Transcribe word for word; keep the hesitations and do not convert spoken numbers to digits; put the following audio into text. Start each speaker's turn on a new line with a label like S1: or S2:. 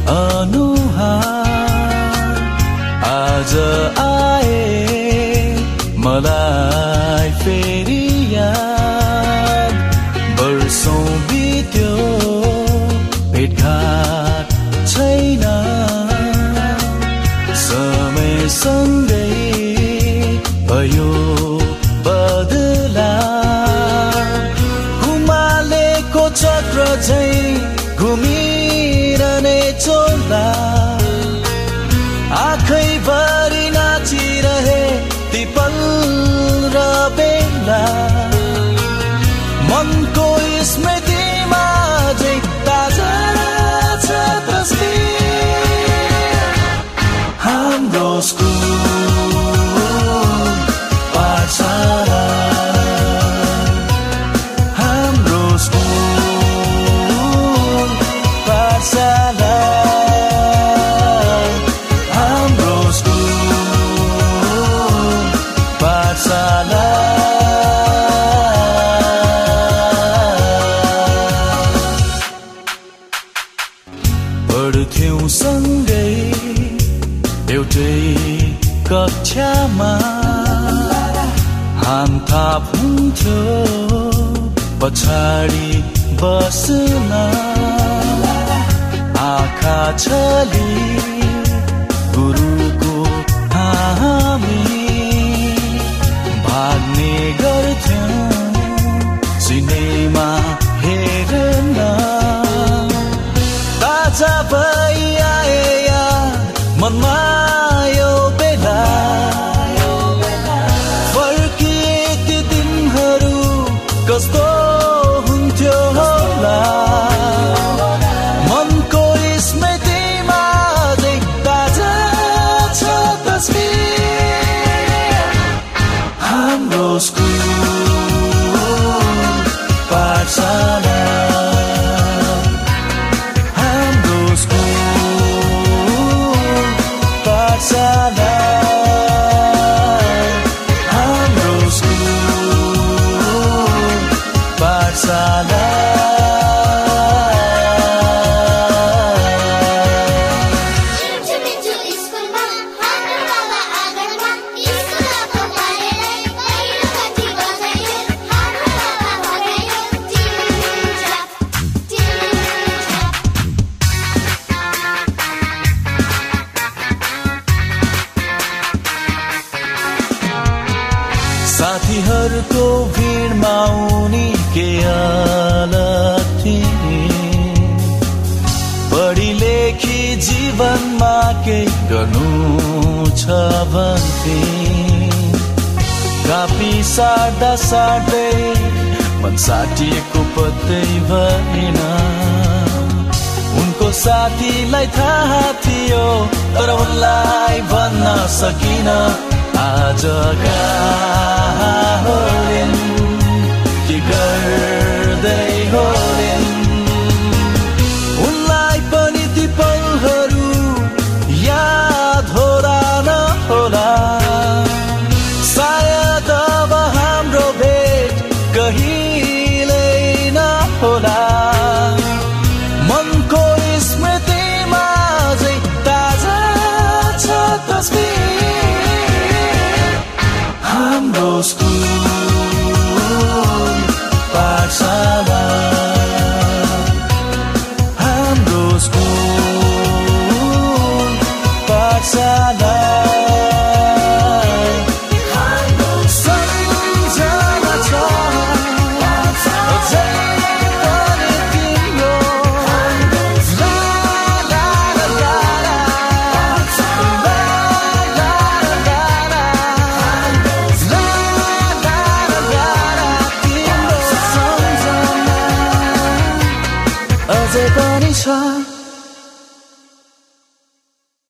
S1: अनुहार आज आए मलाई फेरि याद वर्षौं बित्यो भेटघाट छैन समयसँगै भयो बदला घुमालेको चक्र झैं घुमिरहने चोला आँखैभरि नाचिरहे ती पल र बेला मनको स्मृतिमा झैं ताजा छ तस्बिर हाम्रो स्कुल पाठशाला हाम्रो स्कुल पाठशाला हाम्रो स्कुल पाठशाला पढ्थ्यौं सँगै एउटै कक्षामा हामथाप हुन्थ्यो पछाडि बस्न आँखा छली गुरुको हामी भाग्ने गर्थ्यौं सिनेमा हेर्न ताजा भई आए याद मनमा यो बेला फर्किए ती दिनहरू कस्तो हुन्थ्यो होला मनको स्मृतिमा झैं ताजा छ तस्बिर हाम्रो स्कुल पाठशाला हाम्रो स्कुल पाठशाला हाम्रो स्कुल पाठशाला साथीहरूको भिडमा उनी के अलग थिए पढी लेखी जीवनमा के गर्नु छ भन्थे कापी साट्दा साट्दै मन साटिएको पत्तै भएन उनको साथीलाई थाहा थियो तर उनलाई भन्न सकिन आज कहाँ होलिन् के गर्दै होलिन् उनलाई पनि ती पलहरू याद होला नहोला सायद अब हाम्रो भेट कहिल्यै नहोला मनको स्मृतिमा झैं ताजा छ तस्बिर हाम्रो स्कुल पाठशाला हाम्रो स्कुल पाठशाला अझै पनि छ